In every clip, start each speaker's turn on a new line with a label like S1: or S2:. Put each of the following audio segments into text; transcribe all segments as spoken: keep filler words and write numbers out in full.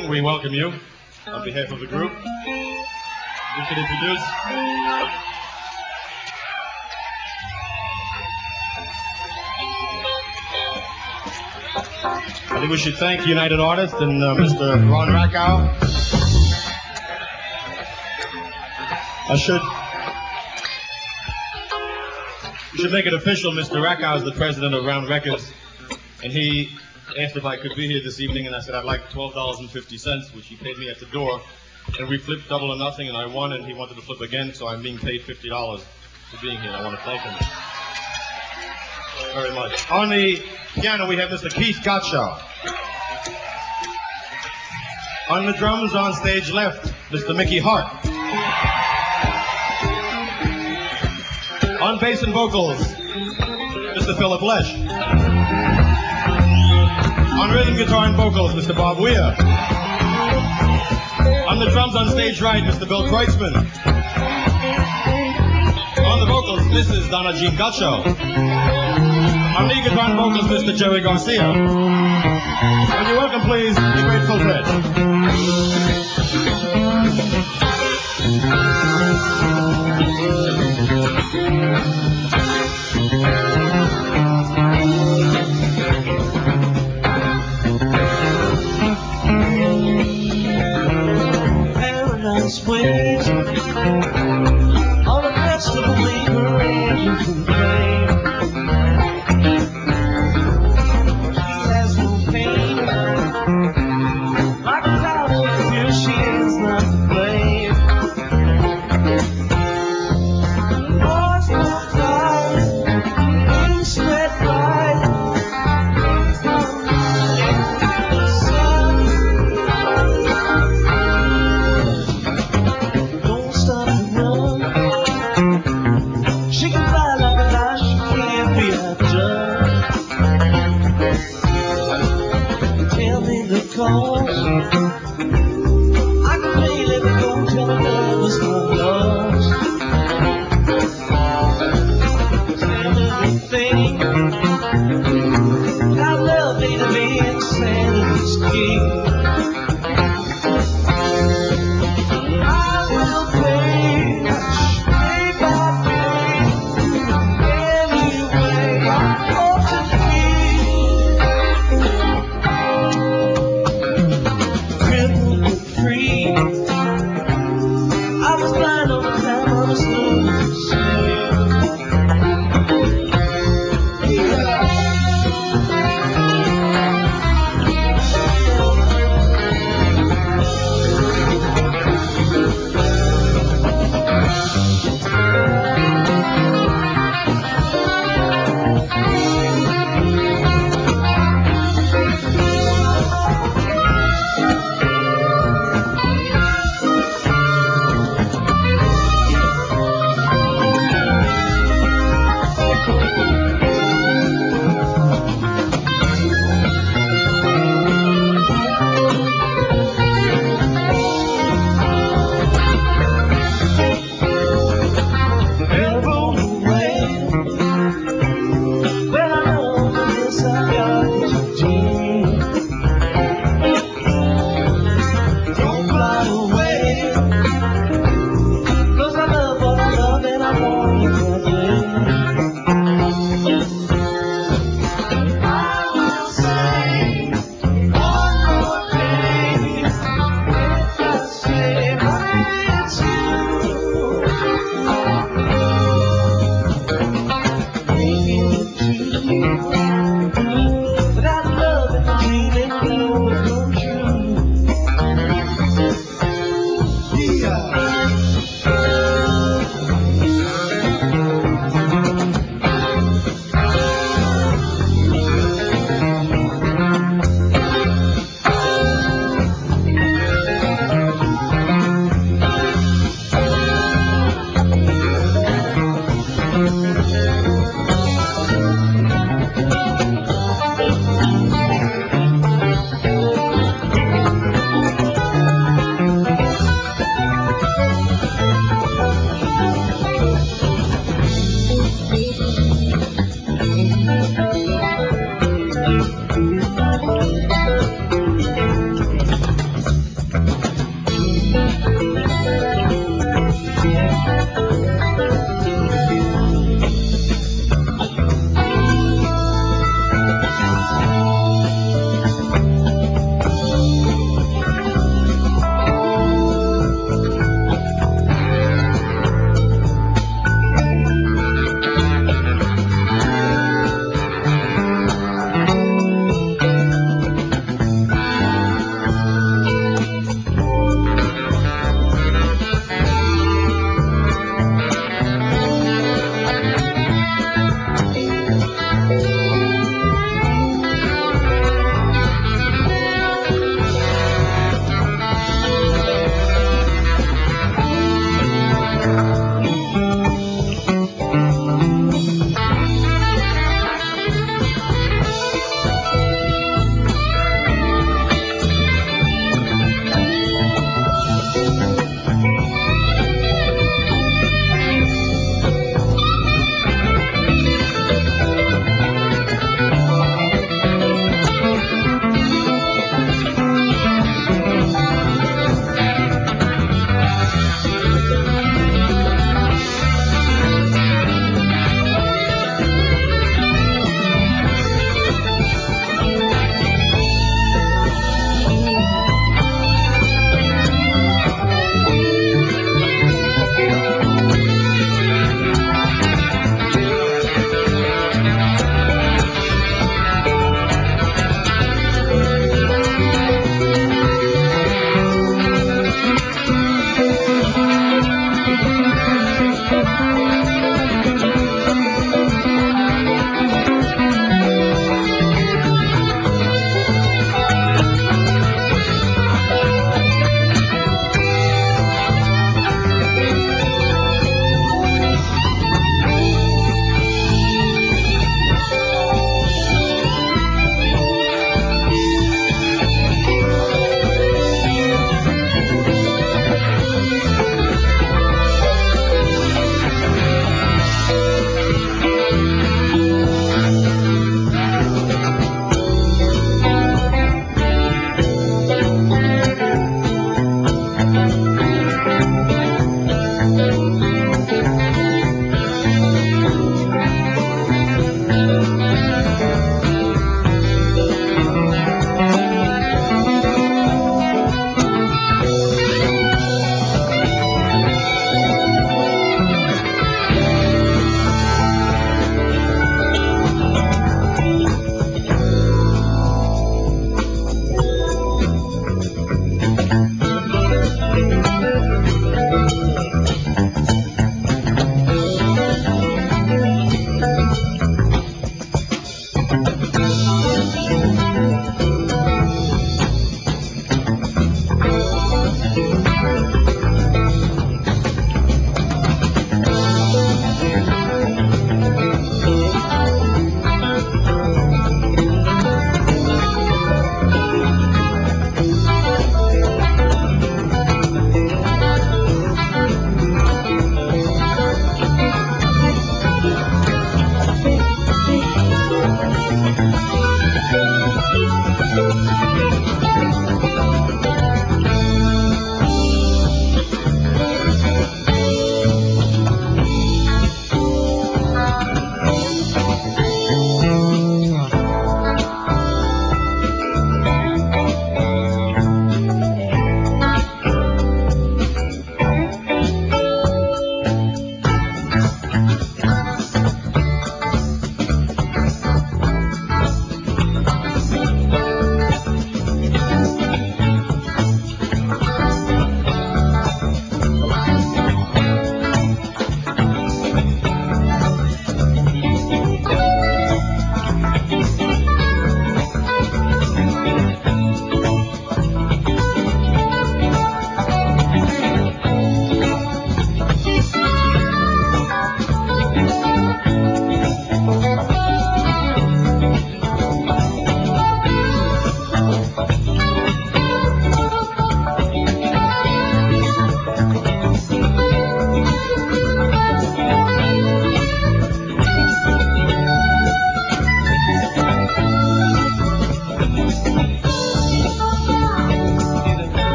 S1: evening. We welcome you on behalf of the group. We should introduce I think we should thank United Artists and uh, Mister Ron Rakow. I should we should make it official. Mister Rakow is the president of Round Records, and he asked if I could be here this evening, and I said I'd like twelve dollars and fifty cents, which he paid me at the door. And we flipped double or nothing, and I won, and he wanted to flip again, so I'm being paid fifty dollars for being here. I want to thank him very much. On the piano, we have Mister Keith Gottschalk. On the drums, on stage left, Mister Mickey Hart. On bass and vocals, Mister Philip Lesh. On rhythm guitar and vocals, Mister Bob Weir. On the drums on stage right, Mister Bill Kreutzmann. On the vocals, Missus Donna Jean Gutschall. On lead guitar and vocals, Mister Jerry Garcia. Would you welcome, please, the Grateful Dead.
S2: Paradise waits all the rest of the labor angels who pray. He has no pain like a cloud.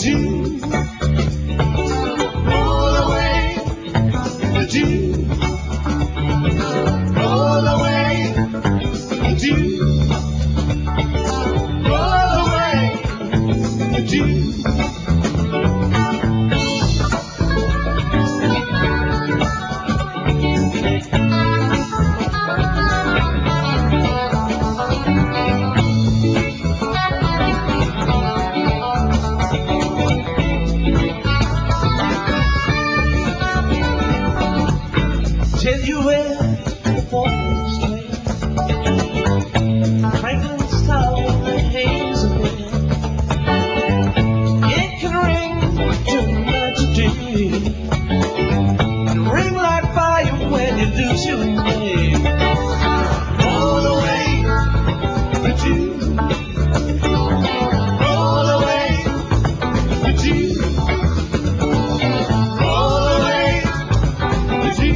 S2: Would you roll away? Would you roll away? Would you roll away? Would you? Tell you where the forest land, Franklin's tower that hangs above. It can ring till night to day, and ring like fire when you lose your way. Roll away, would you? Roll away, would you? Roll away, would you?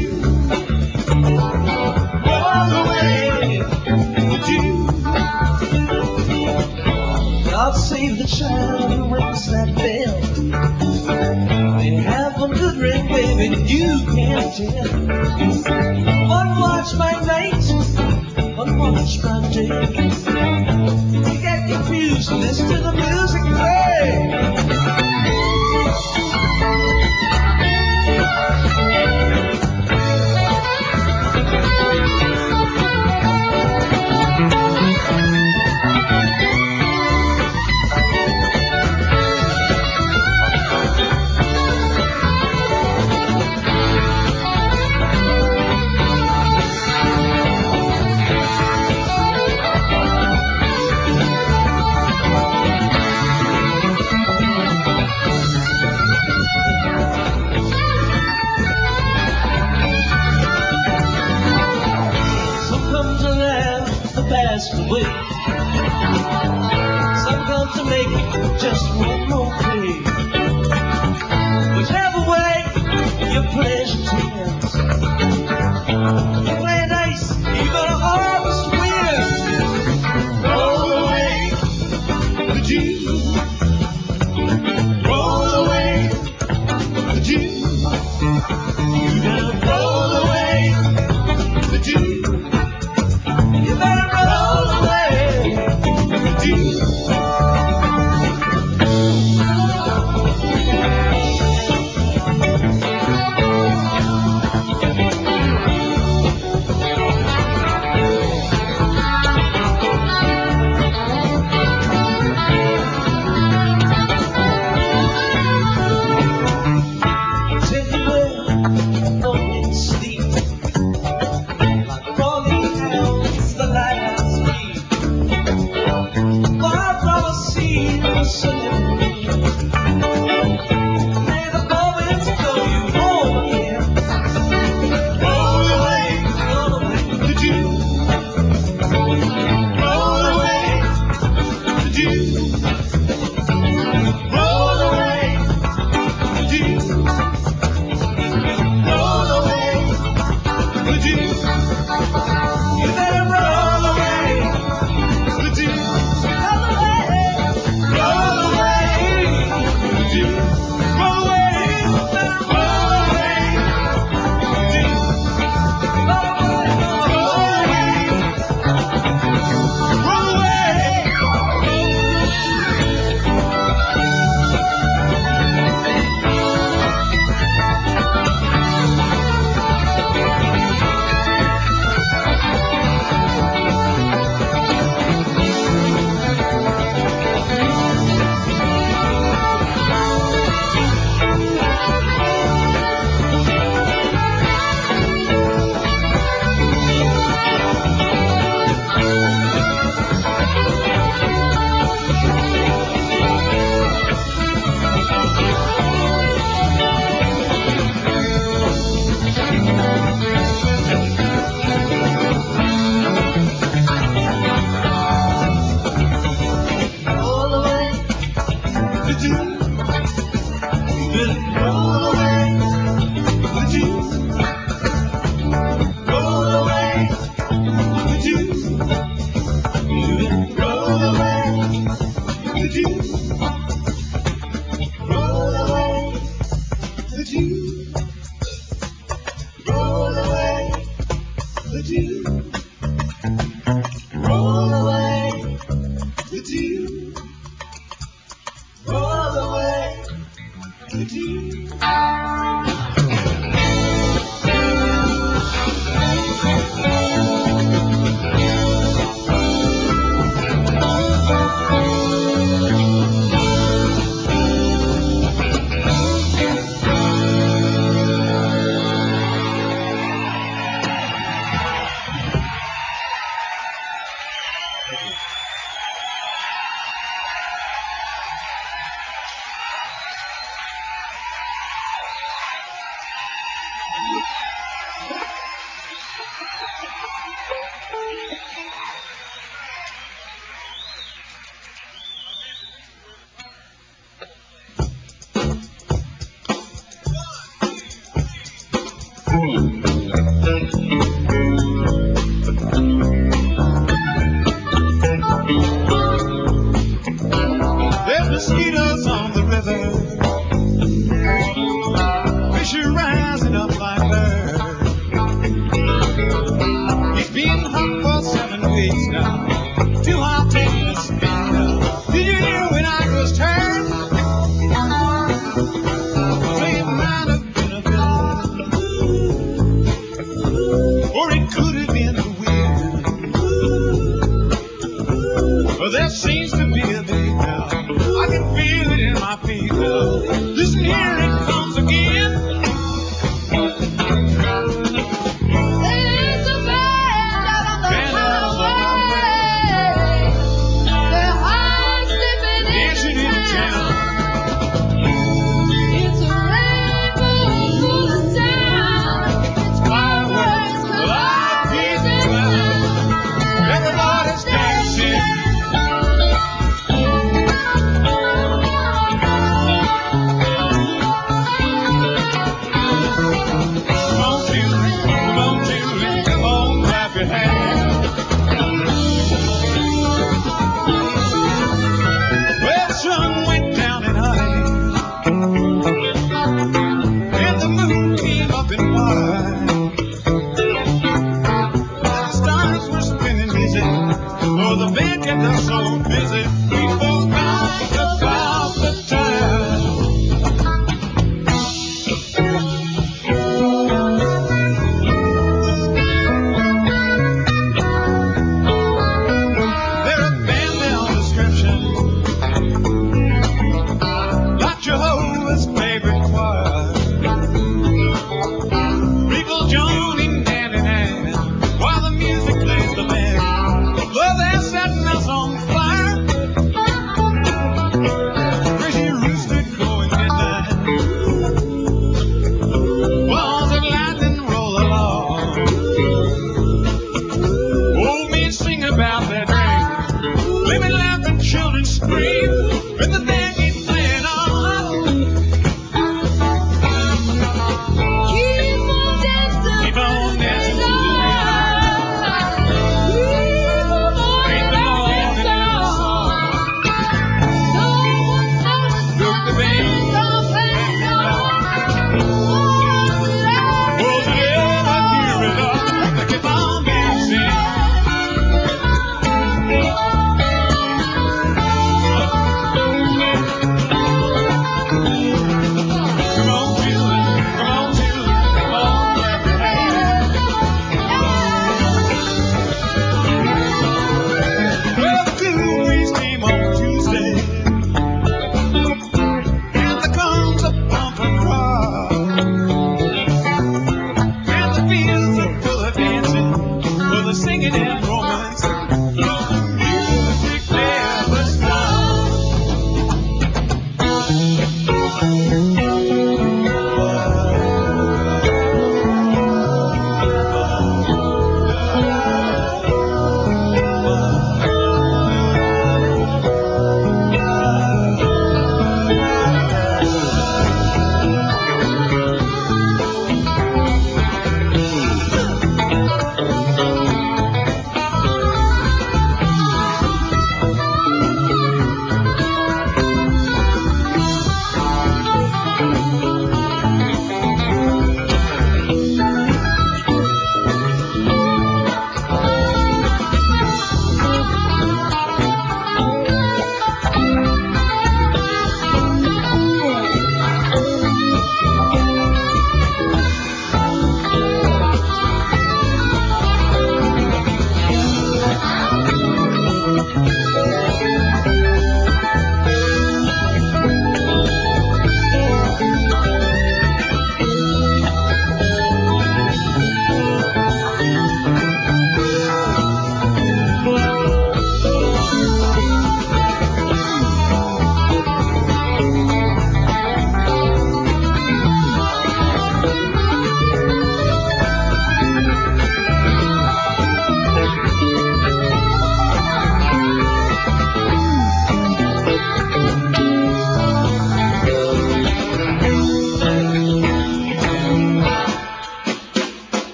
S2: Roll away, would you? God save the child who rings that bell. They have one good ring, baby, you can't tell. One watch by night, one watch by day. You get confused, listen to the music play. Some come to laugh the past away. Some come to make just one more day. Whichever way your pleasure tends, you play nice, you gonna always win. Roll away, would you? Roll away, would you? You better roll away, would you? You better roll away, would you? Tell you where morning sleep, like rolling hounds the lighthouse keep, far from a sea of sunny rain. May the moments go you home again. Roll away, roll away, would you? Roll away, would you? Roll away, would you? Roll away, would you? You better roll away, would you? Roll away, roll away, would you? Roll away, better roll away, would you? Roll away, roll away, roll away. Roll away, would you? You better roll away, would you? Roll away, would you? You better roll away, would you? There's mosquitoes on the river, fish are rising up like birds. It's been hot for seven weeks now, too hot to even speak of. Did you hear when I was turned? Playing around up in a bill.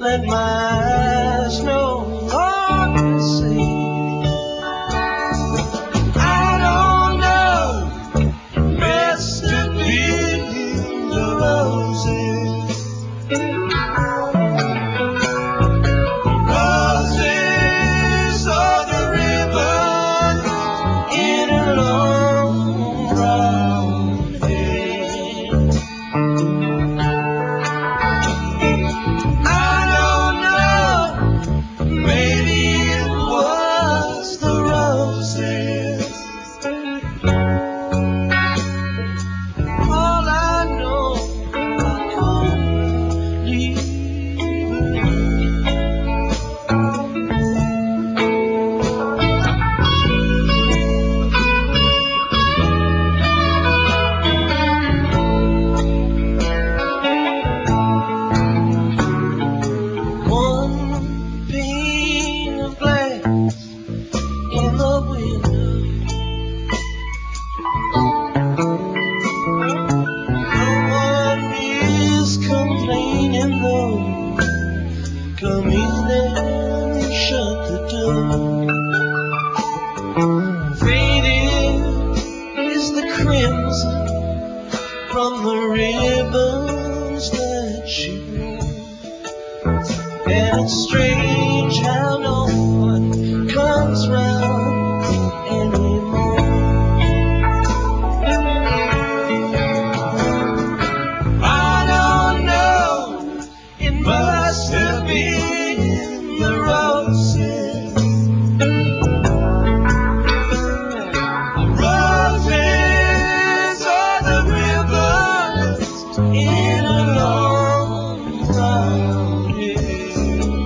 S2: that my eyes no longer see. I don't know, must have been in the roses. Roses or the ribbon in a long brown hair. I don't know, maybe it was the roses. All I know, I couldn't leave her. One pane of glass in the window. No one is complaining though. Come in and shut the door. Faded is the crimson from the ribbons that she wore. And it's strange how no one comes round anymore. I don't know, it must have been the roses. Roses or the ribbons in a long brown hair.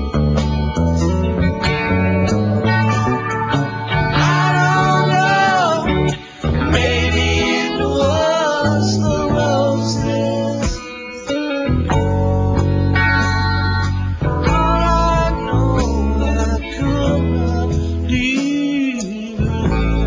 S2: I don't know, maybe it was the roses. All I know, I could not leave her.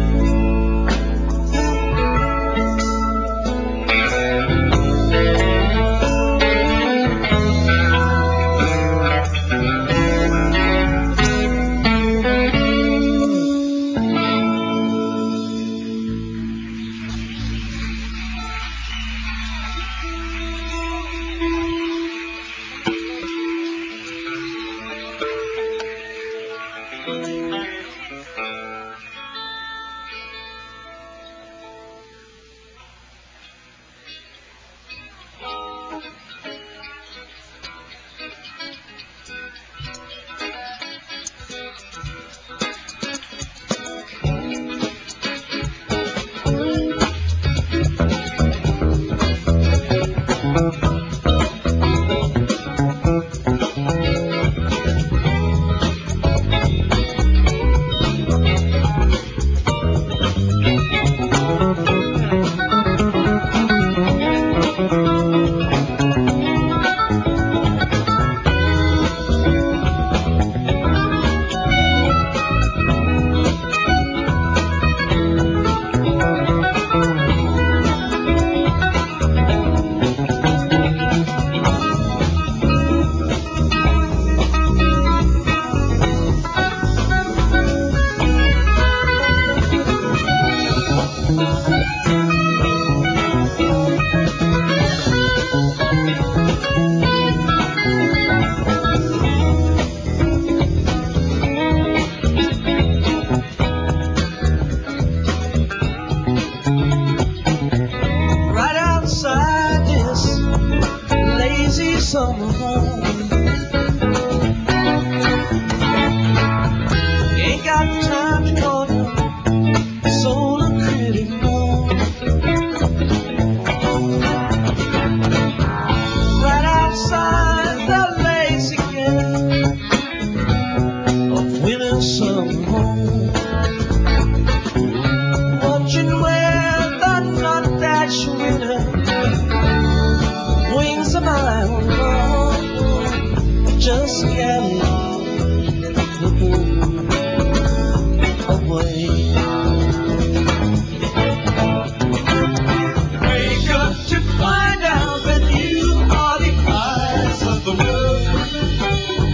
S2: Right outside this lazy summer home. Ain't got time to call you solar critic more. Right outside the lazy gate of winter summer home. Watching where the nut dash winter wings a mile long. Just can't leave the moon away. Wake up to find out that you are the eyes of the world.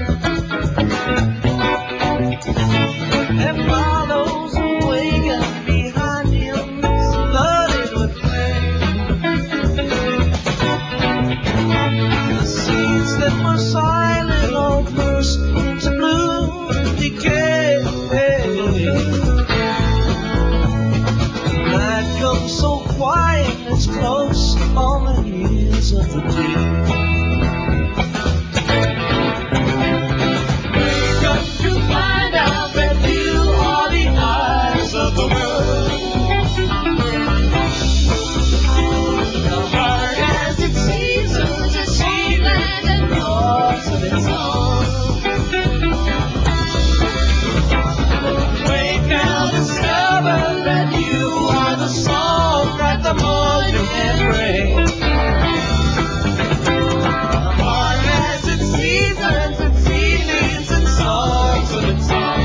S2: and follows a wagon behind him, flooded with rain. The seeds that were silent all burst into bloom and decay. Night comes so quiet, it's close on the heels of the day. Wake up to find out that you are the eyes of the world. The heart has its seasons, its homeland and laws of its own. Wake now, discover that you are the song that the morning can bring. The heart has its seasons, its feelings, and songs of its own.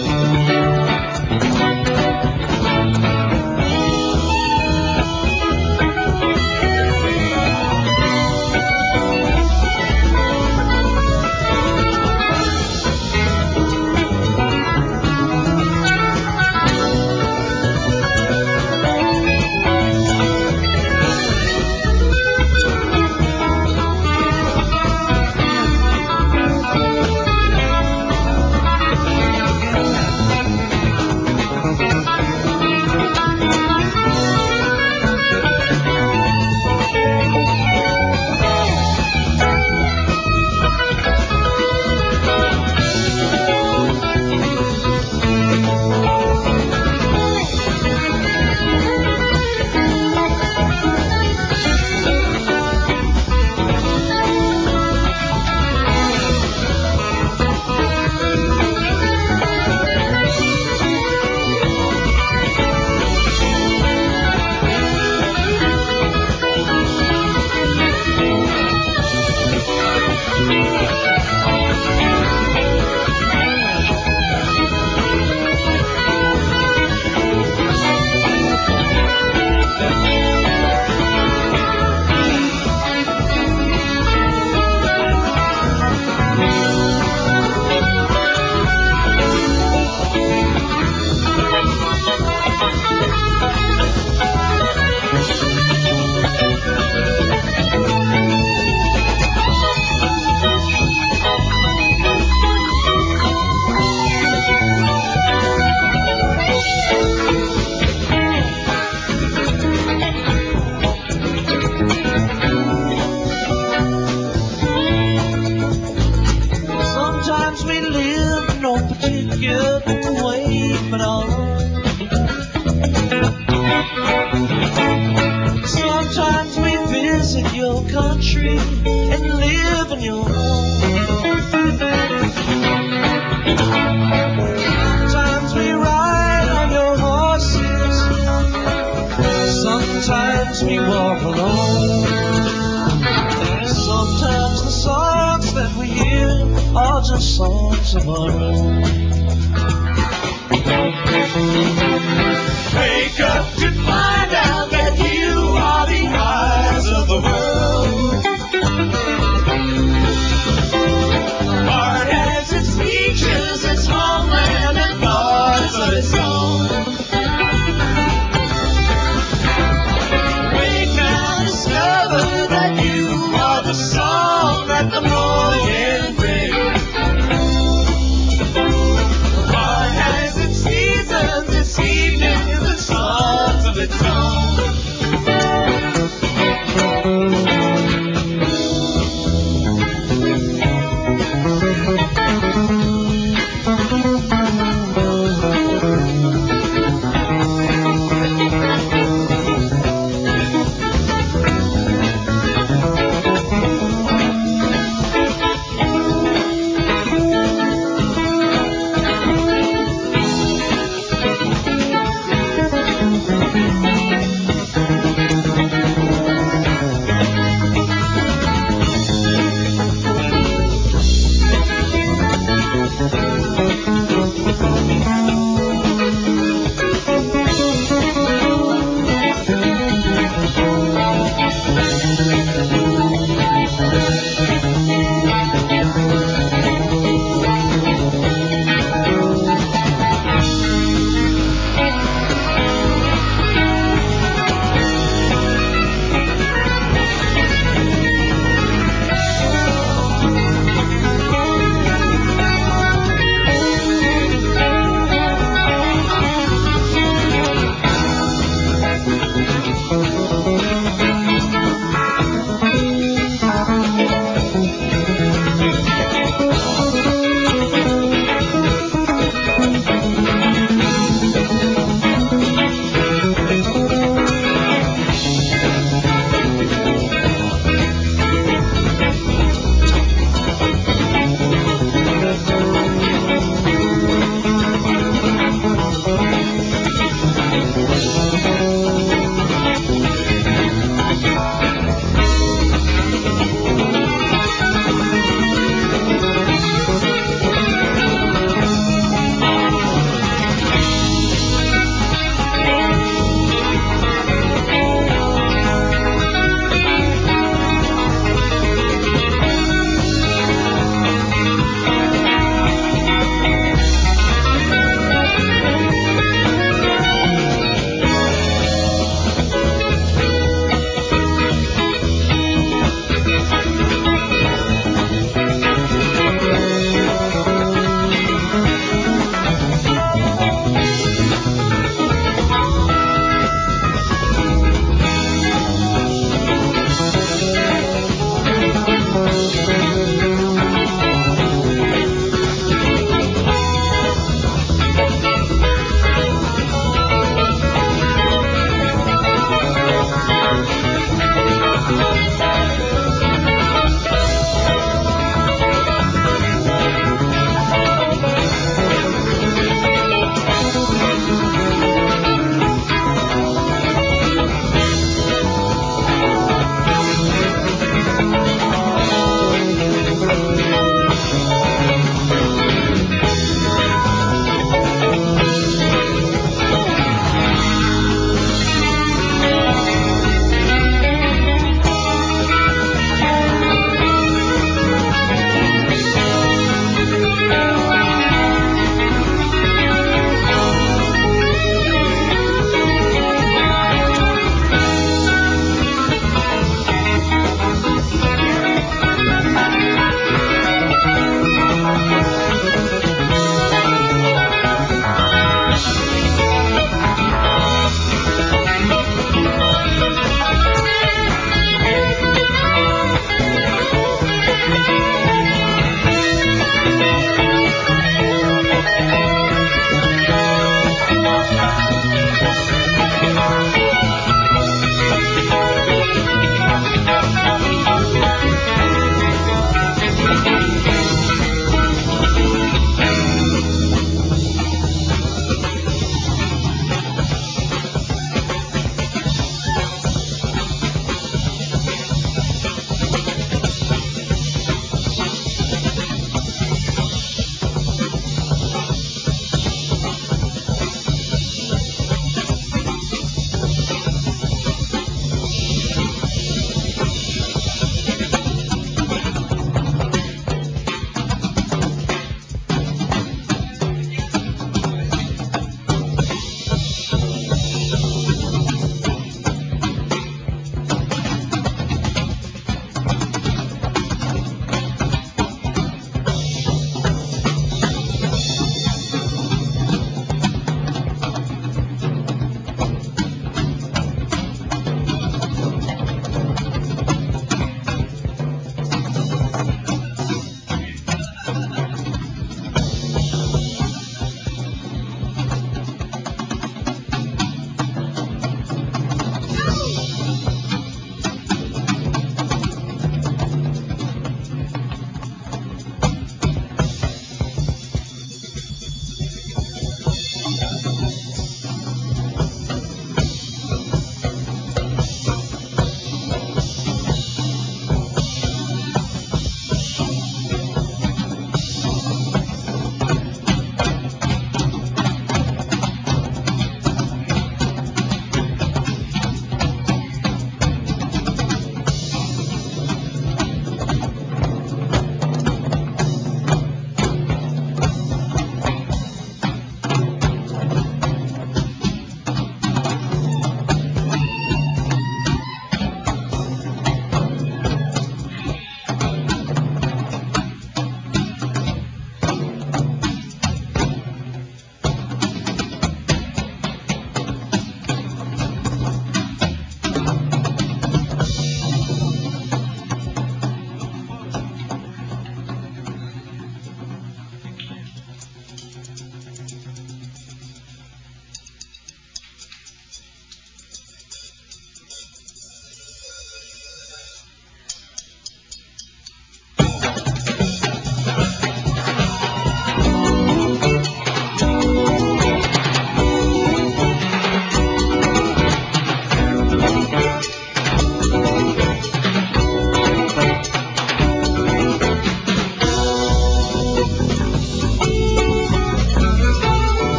S2: Sometimes we live no particular way, but all. Sometimes we visit your country and live in your home. Sometimes we ride on your horses. Sometimes we walk alone. Sometimes the songs that we hear are just songs of our own. Wake up to find out that you are the eyes of the world. The heart has its features, its homeland, and thoughts of its own. Wake now, discover that you are the song that the morning brings. The heart has its seasons, its seasons.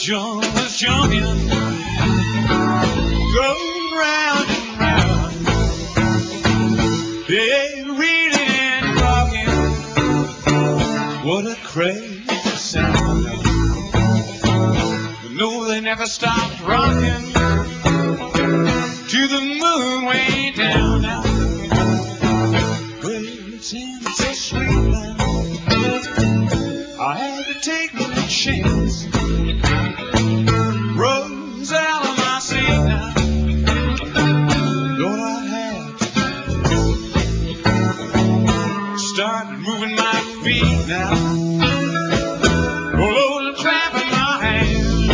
S2: John was jumping, going round and round. They reeling and rocking. What a crazy sound. But no, they never stopped rocking to the moon way down now. Well, it seemed so sweet now. I had to take my chance. Rose out of my seat now. Lord, I had to start moving my feet now. Oh, Lord, I'm clapping my hands.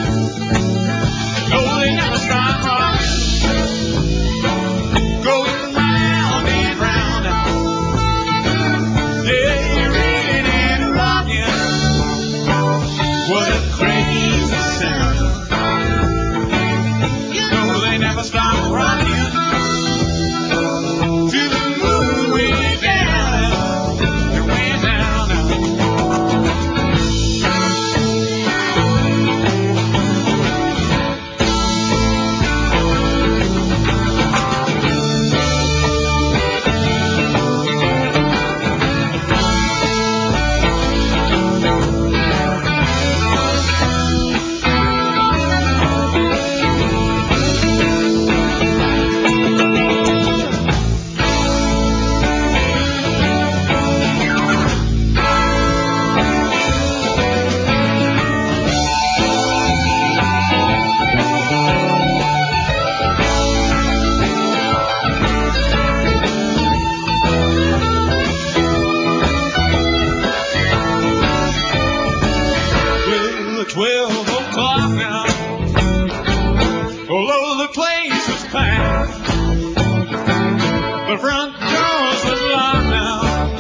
S2: No, they never stop rocking. Going round and round now. Yeah, reeling and rocking. What a crazy sound. No, they never stop rocking to the moon way down, way down now. Well, twelve o'clock now. Although the place was packed, the front doors was locked now.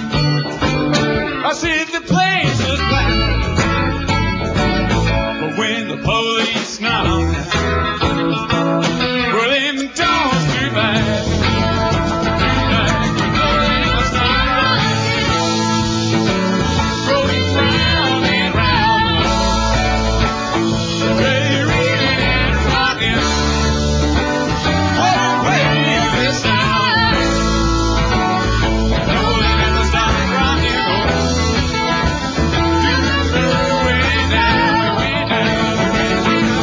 S2: I said the place was packed, but when the police knocked, well, them doors flew back. Going round and round. They reeling and rocking. What a crazy sound. No, they never stop rocking. Way down, way down, way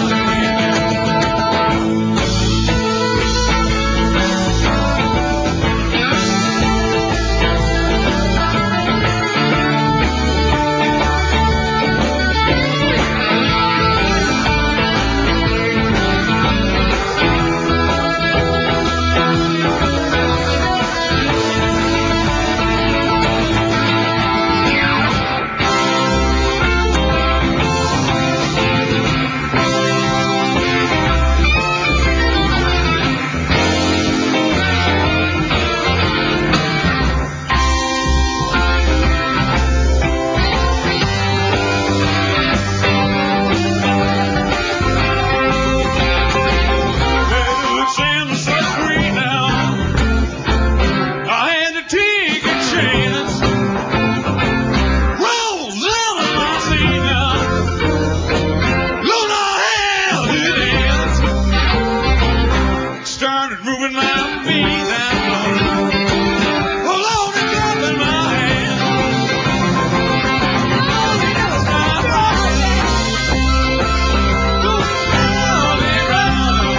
S2: Well, it seems so sweet now. I had to take a chance. Rolls out of my seat now. Lord, I had to dance. Started moving my feet now. Oh, Lord, it's up in my hand. Oh, they never stop rocking. Going round and round.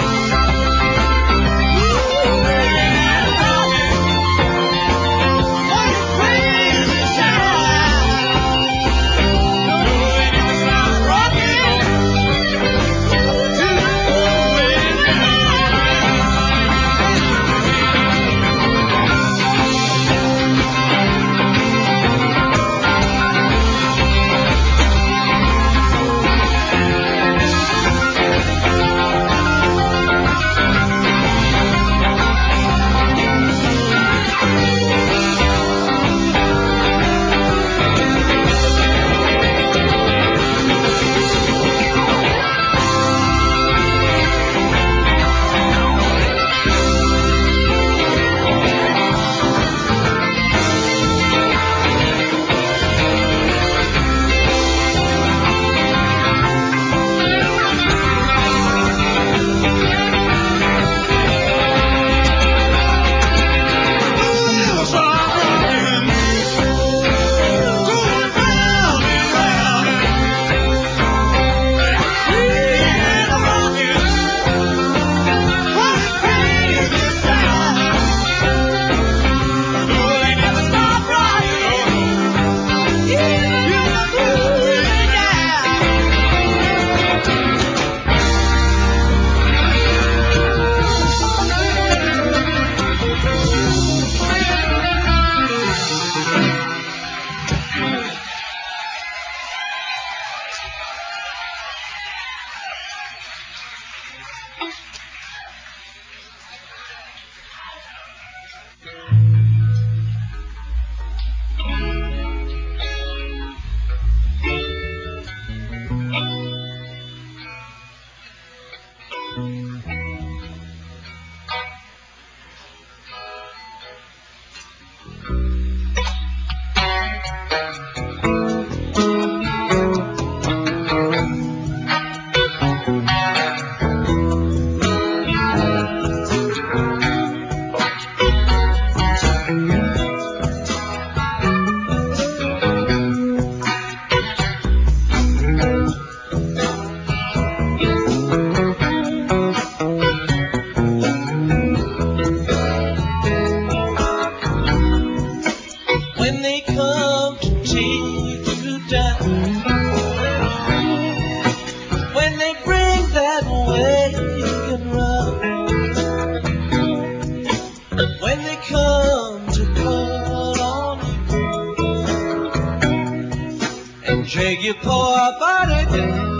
S2: Shake your poor body down.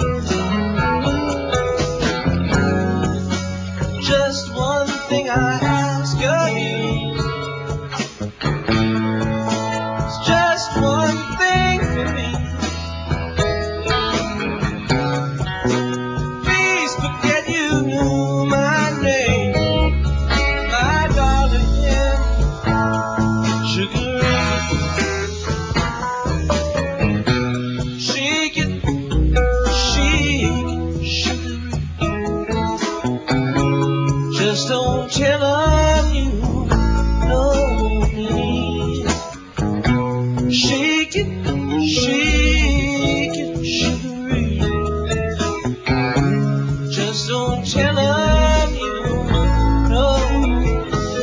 S2: Just one thing I ask of you. It's just one thing for me. Please forget you knew my name, my darling, Sugar Ray. Shake it, shake it, Sugar Ray. Just don't tell her you know me. Shake it, shake it, Sugar Ray. Just don't tell her you know me.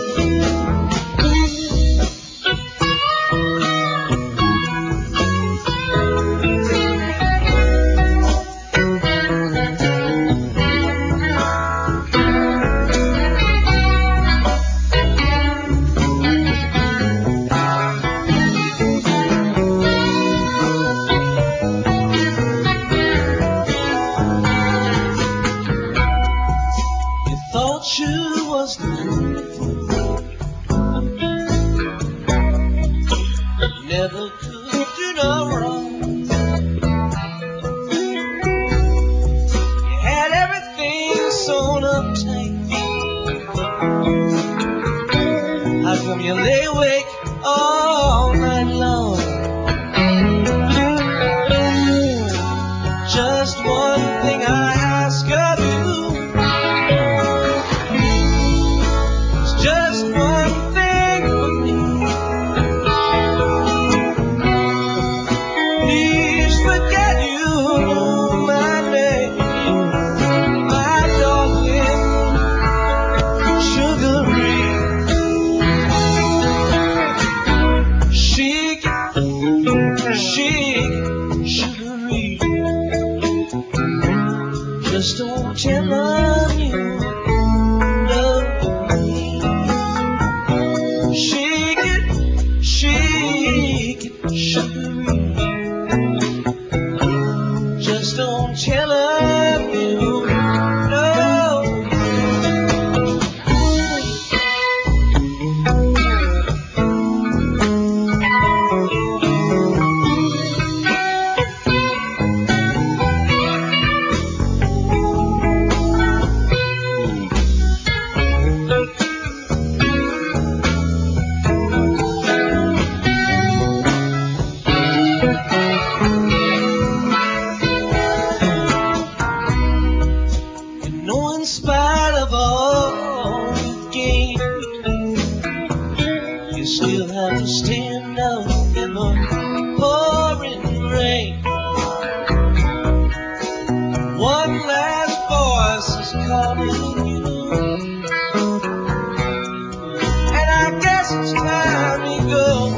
S2: Thought you was the fool. Never could do no wrong. You had everything sewn up tight. How come you lay awake all night long? Just one thing I ask of you. Just one thing for me. Please forget you know my name, my darling, Sugar Ray. Shake it, shake it, Sugar Ray. Just don't tell her you love me. Shake it, shake it, Sugar Ray. Just don't tell her you know me. In spite of all you've gained, you still have to stand up in the pouring rain. One last voice is calling you, and I guess it's time you go.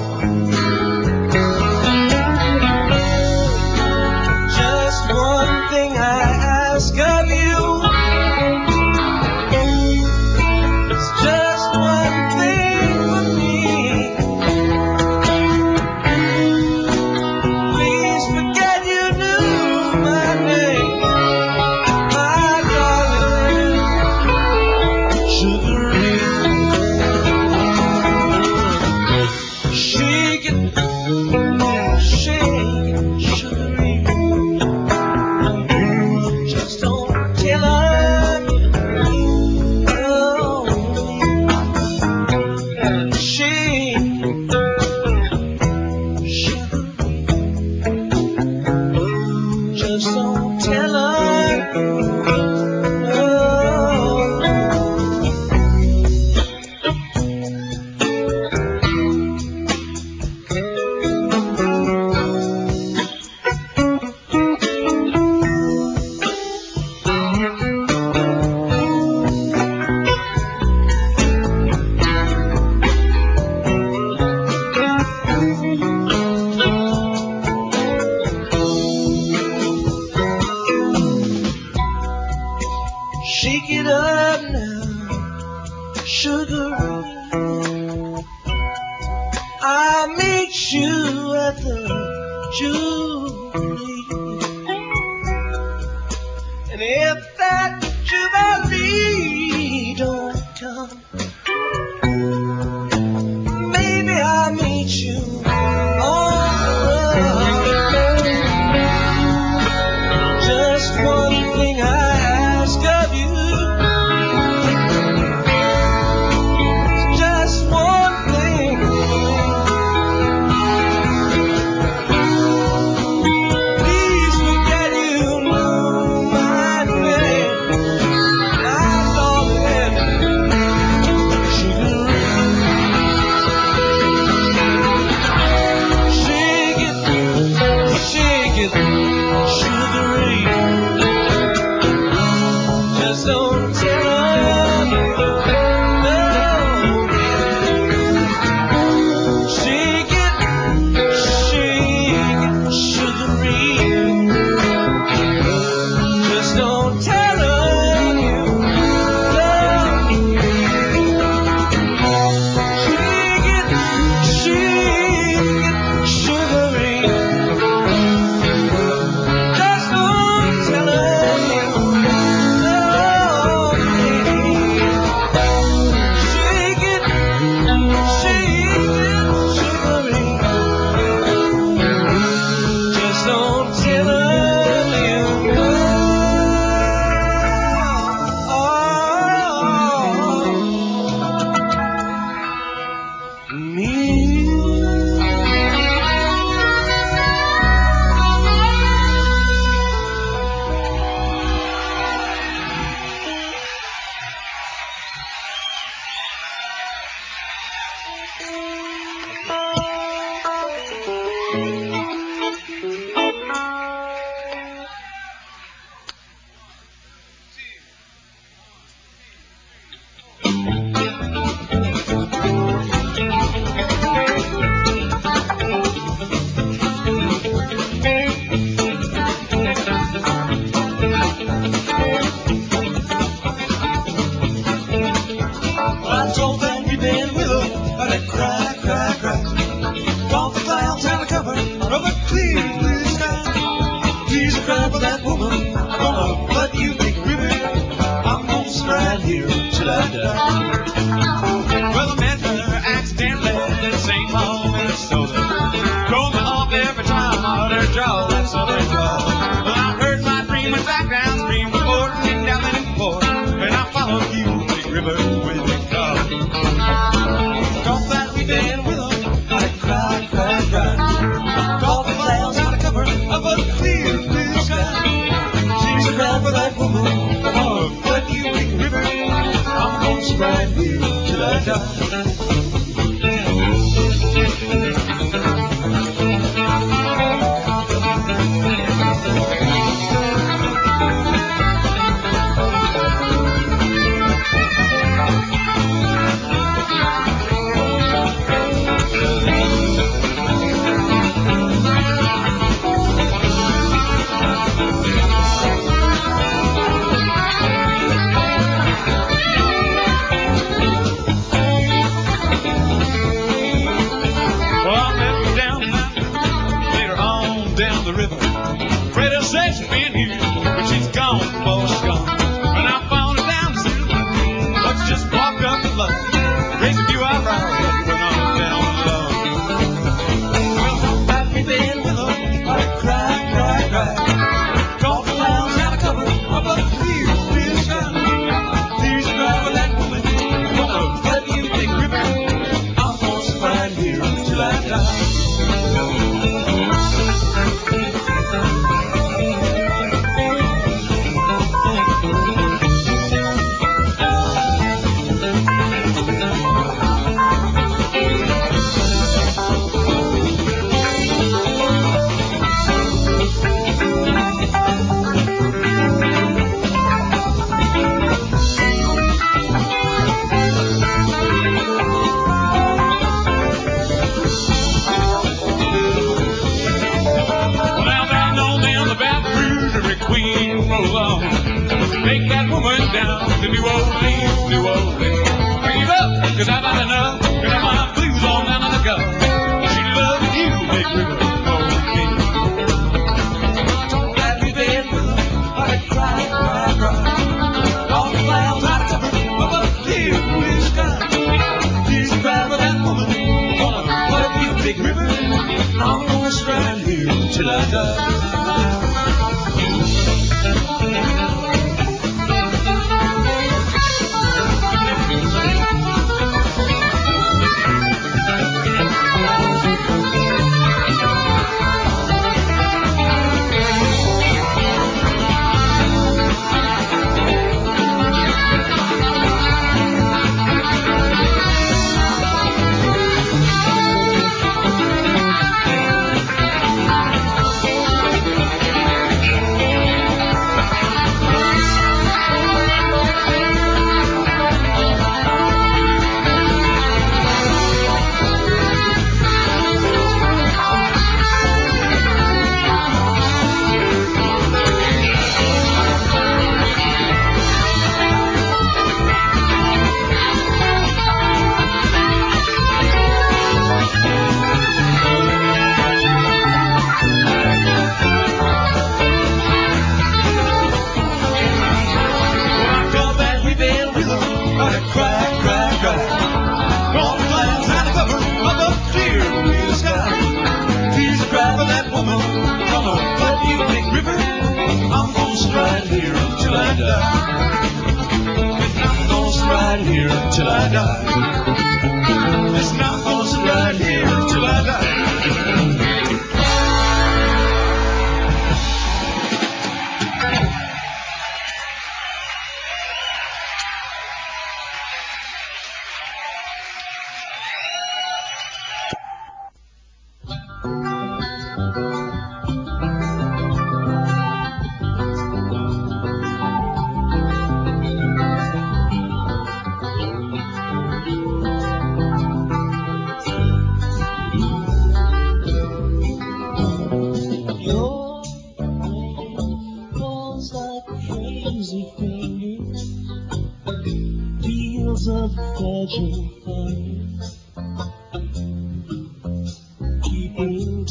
S2: Just one thing I ask of you. Just one thing for me. Please forget you knew my name, my darling, Sugar Ray. Shake it, shake it, Sugar Ray. Just don't tell her you know me. Shake it, Sugar Ray. Just don't tell her you know me. Shake it up now, Sugar Ray. I'll meet you at the Jubilee.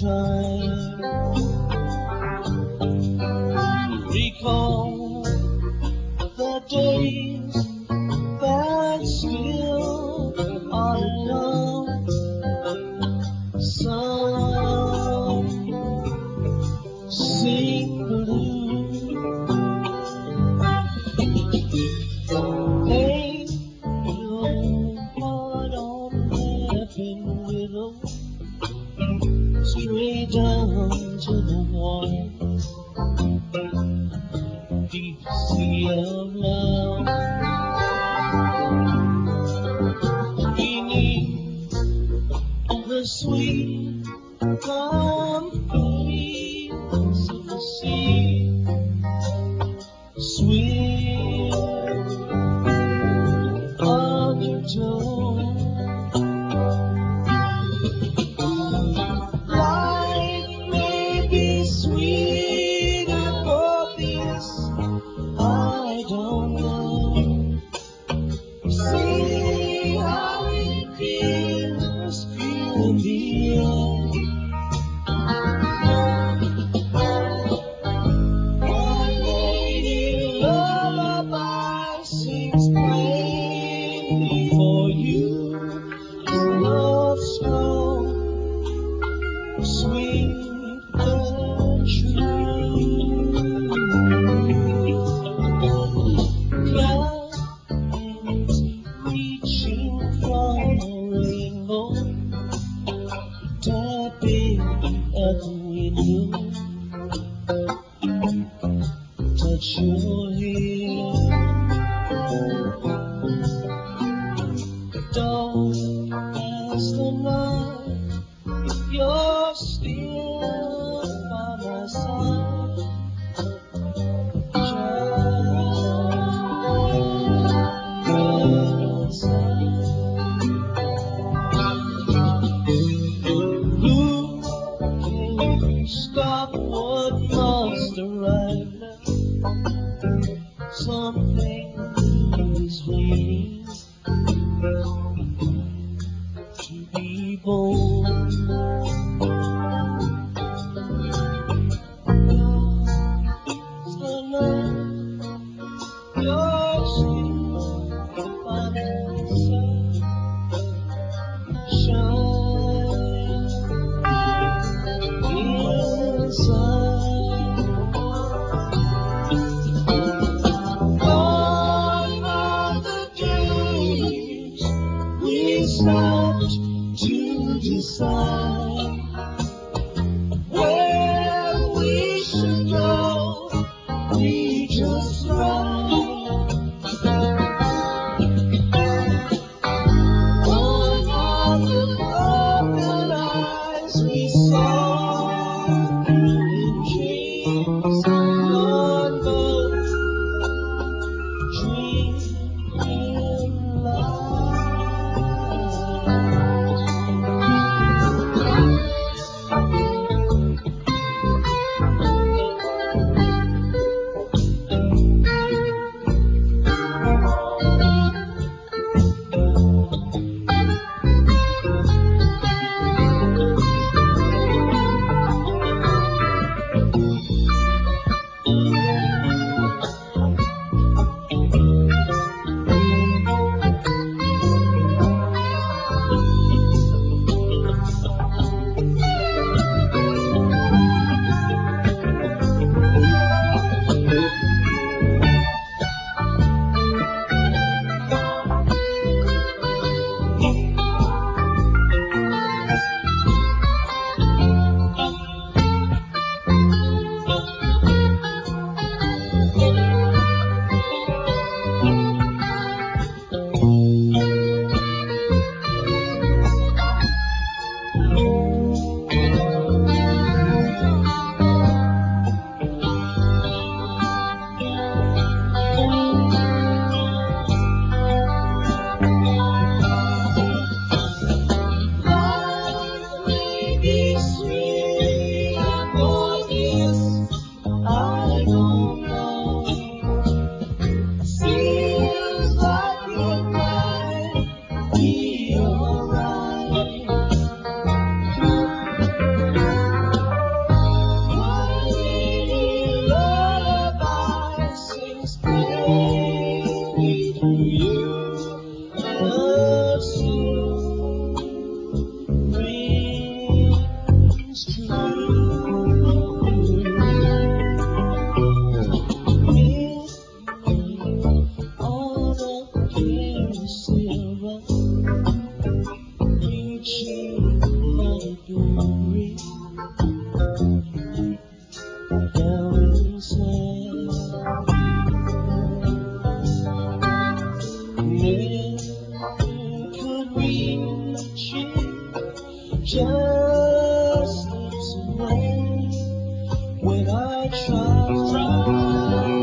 S2: time. Recall the days that still are to come. Some sing blue. Angel, but on laughing willow, straight down to the water, deep sea of love. Beneath the sweet confidence of the sea, sweet undertow. Life may be sweeter for this, I don't know. See how it feels, feel in the air. One lady lullaby sings plainly for you. Love strong, sweet and true. Clouds reaching from a rainbow, tapping at the window, touch your hair. Dark as the night, you're still by my side. Just who can stop what must arrive now? Something new is waiting to be born. Alone, you're still by my side. Shine inside. Gone are the days we stopped to decide where we should go. We just ride. Gone are the broken eyes we saw in dreams. Gone both dream and light. just slips away when I try.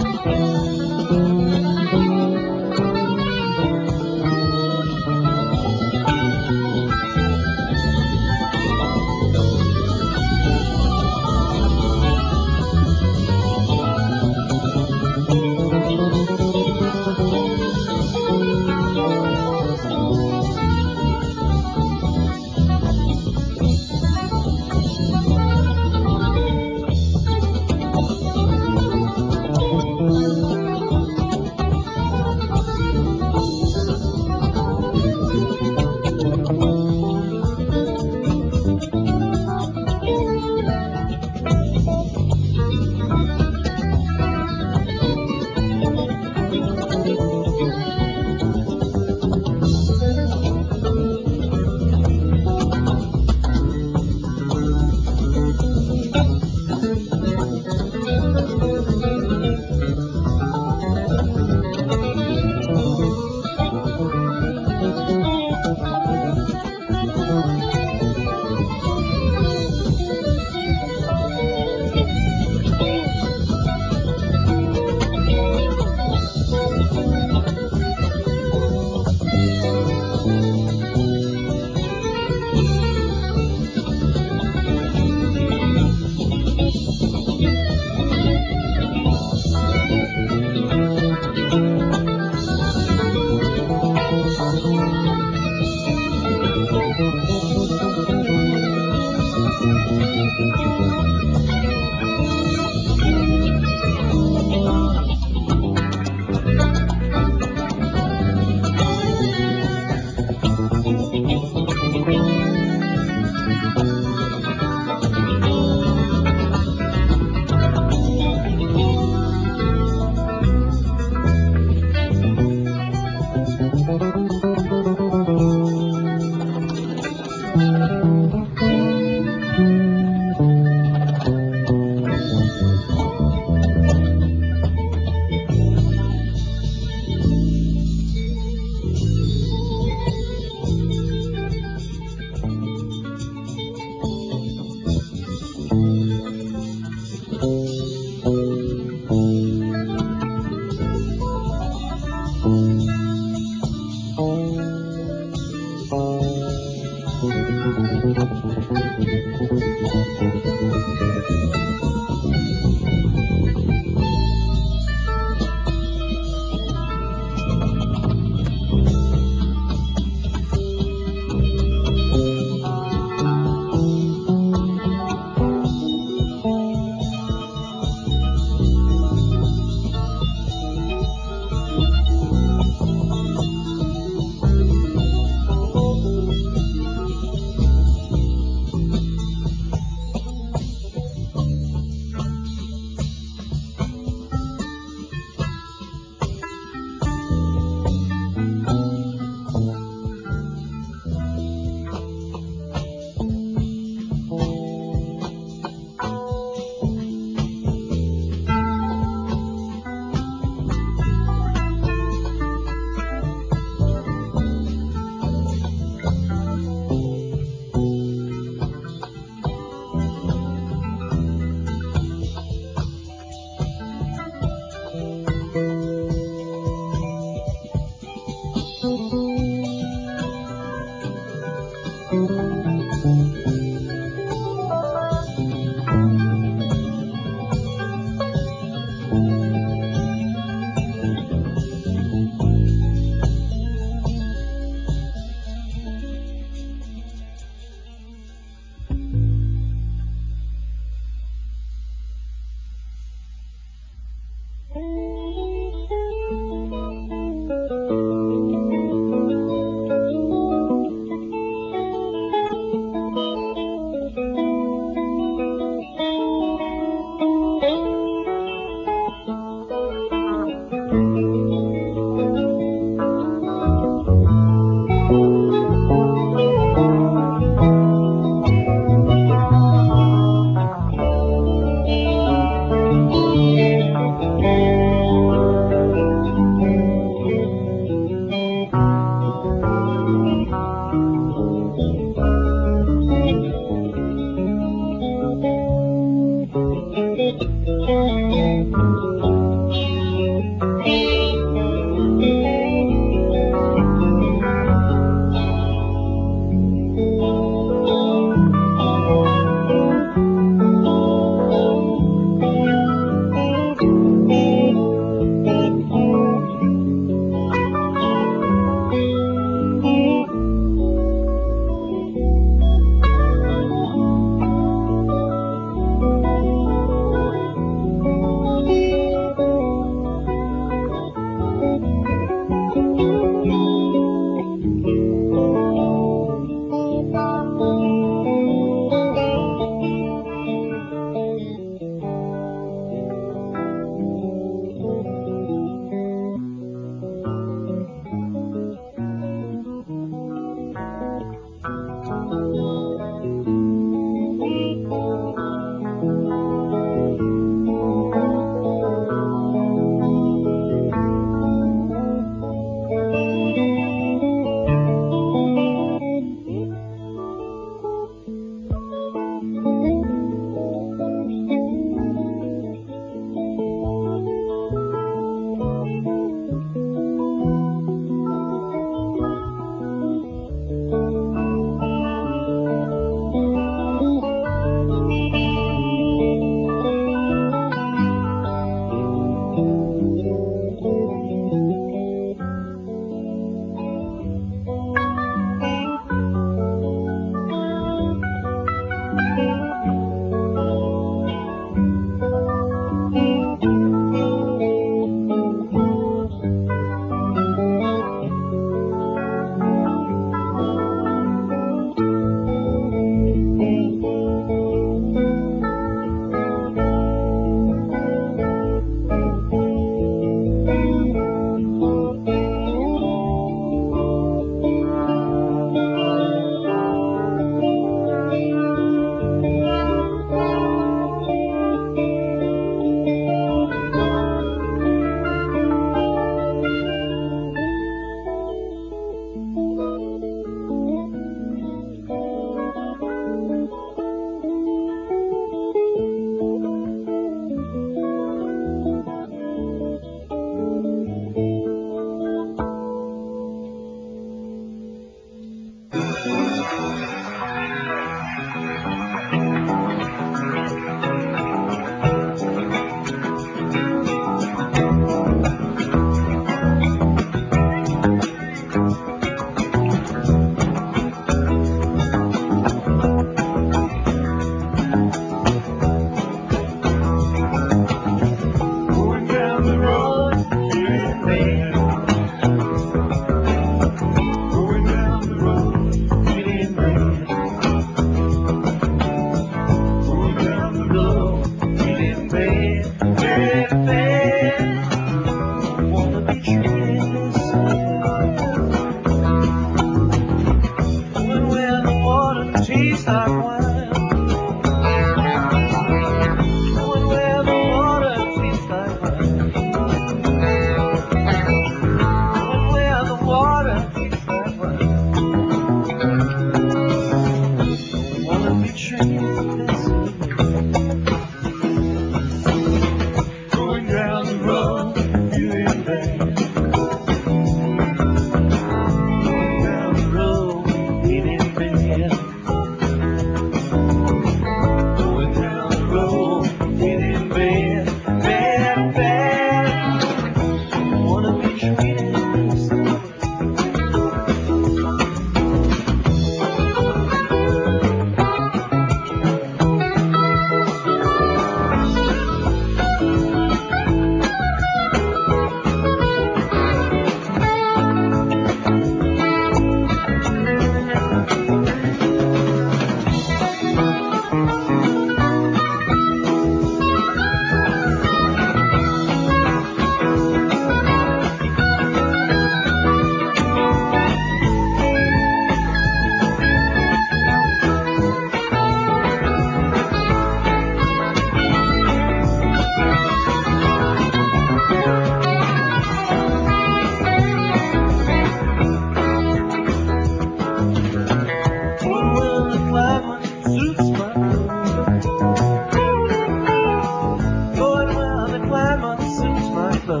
S2: flow.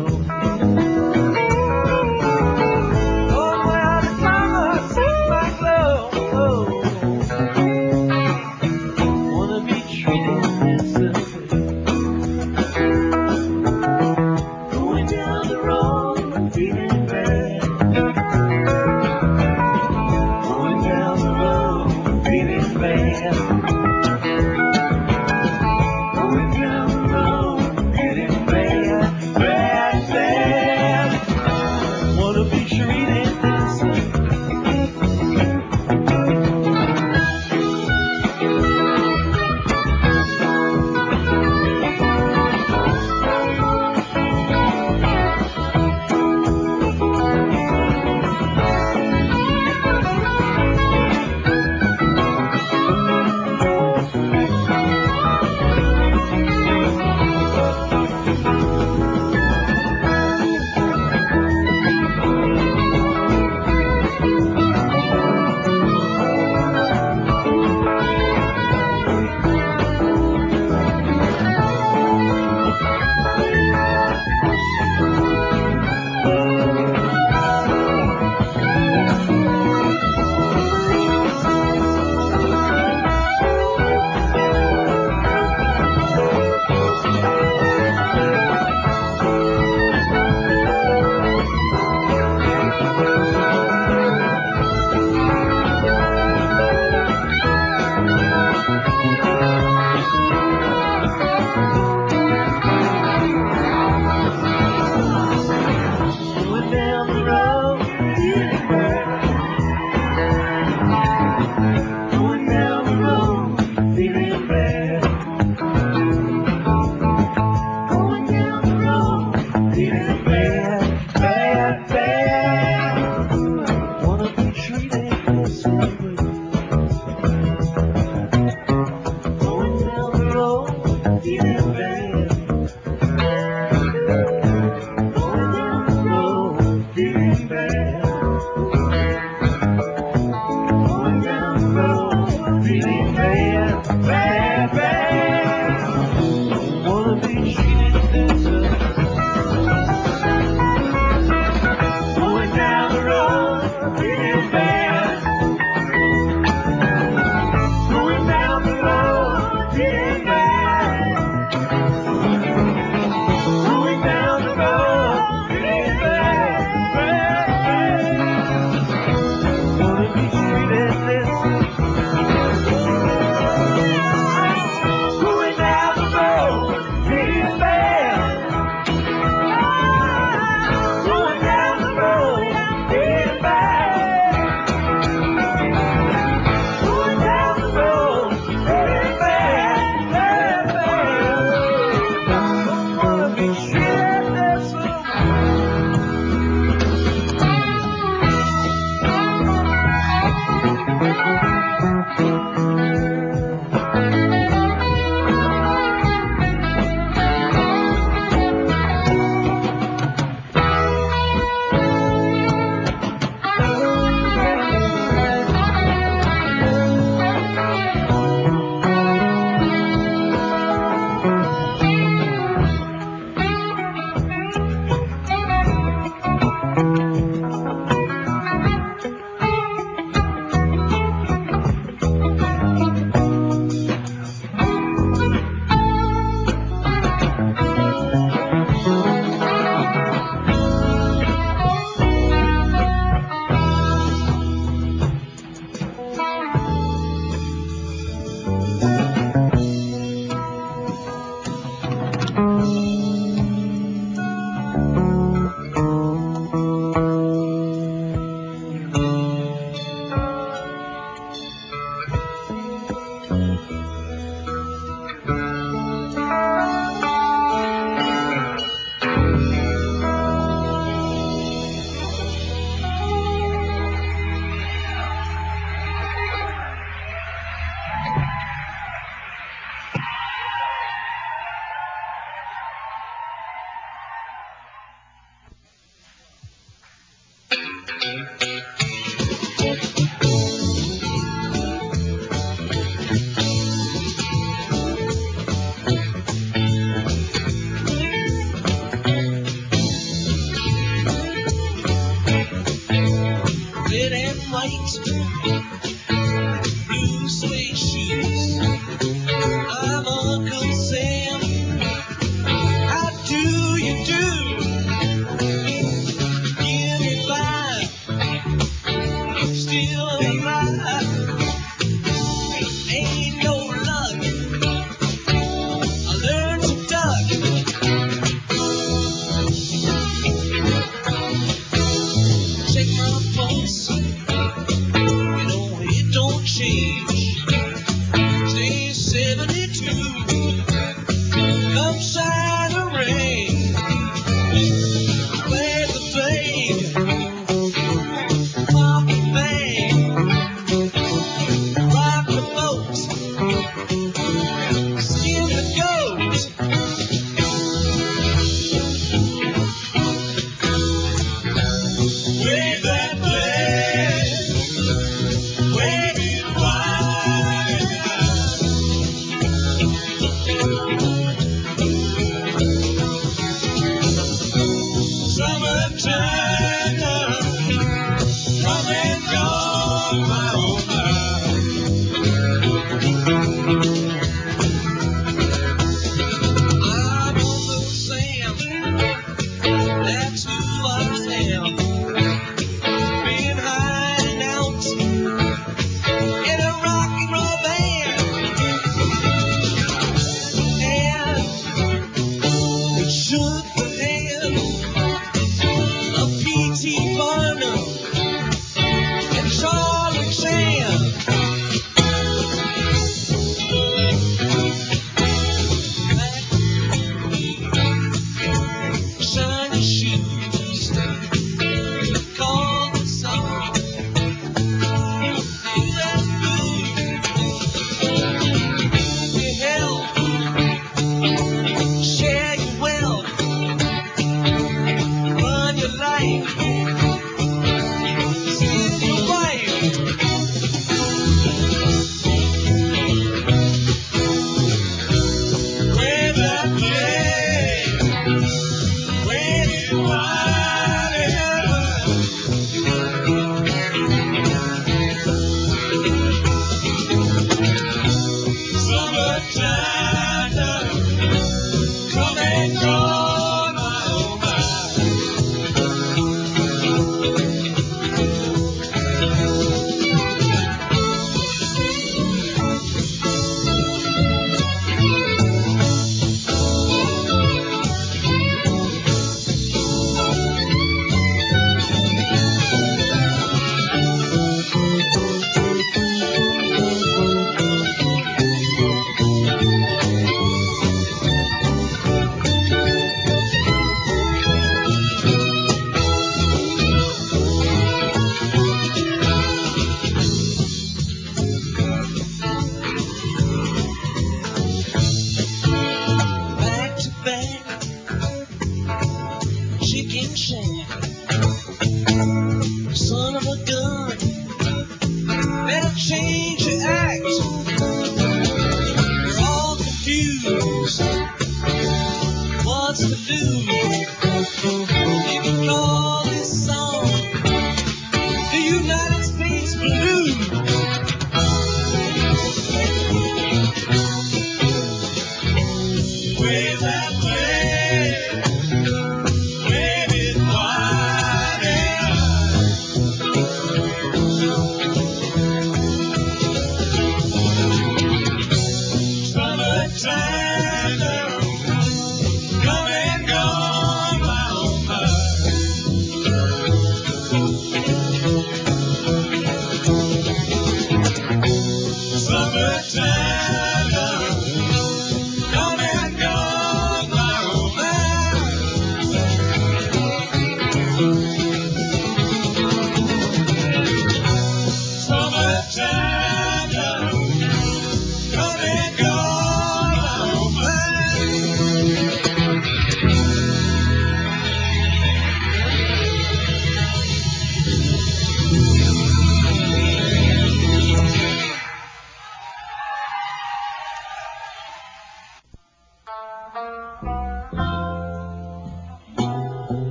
S2: Oh, well, the summer takes my glow. Wanna be treated this way. Going down the road, feeling bad. Going down the road, feeling bad. Going down the road, feeling bad, bad, bad.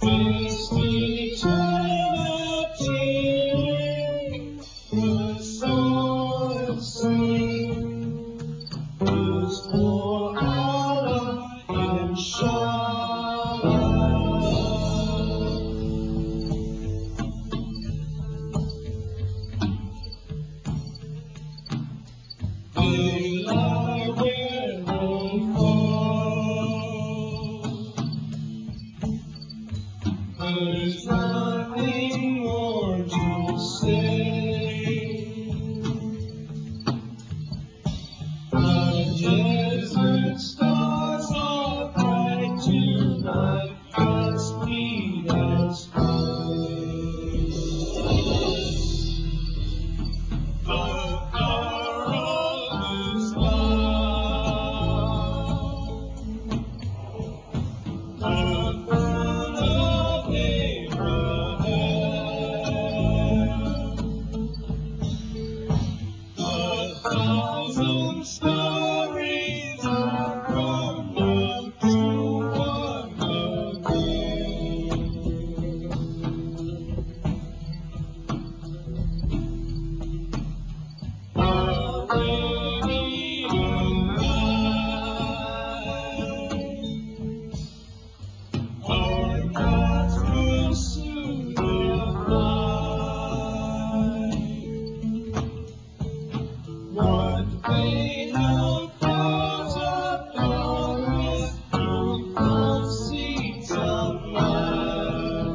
S2: faced eternity, the sword swing is for Allah, inshallah. They lie where they fall. There's nothing more to say. The desert stars are bright tonight, Godspeed and the Quran is loud. The bird of Abraham. A thousand stories are grown up to one again. Arabian Nights, our gods will soon arrive. What they have brought upon with fruit of seeds of life.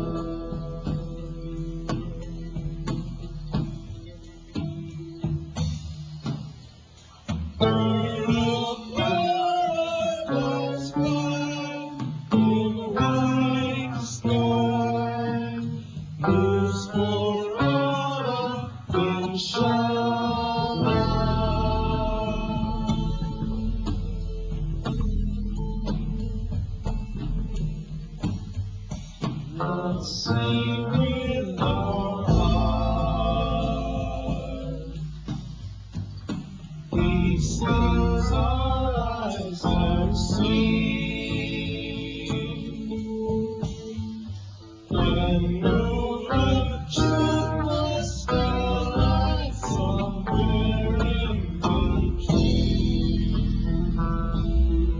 S2: Bird of paradise fly in white sky, lives for Allah, inshallah. Let's sing with our heart. These things our eyes have seen. When no truth must lie somewhere in between.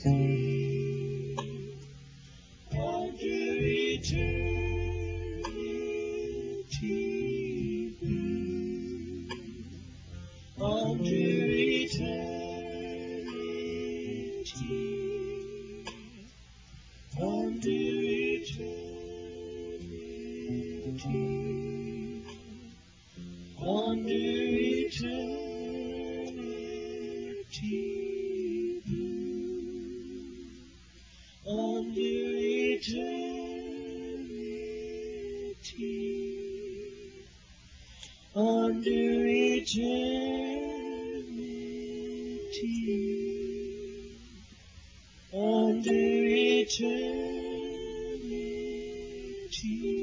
S2: Under eternity, under eternity, under eternity, under eternity, under eternity, under eternity.